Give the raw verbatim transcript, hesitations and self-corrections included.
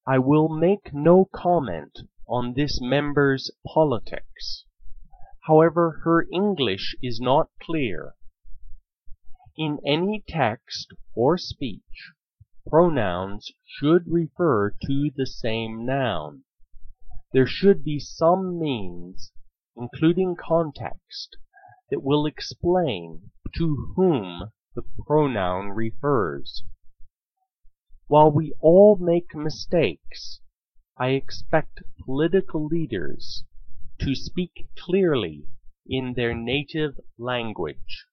I will make no comment on this member's politics, however her English is not clear. In any text or speech, pronouns should refer to the same noun. There should be some means, including context, that will explain to whom the pronoun refers. While we all make mistakes, I expect political leaders to speak clearly in their native language.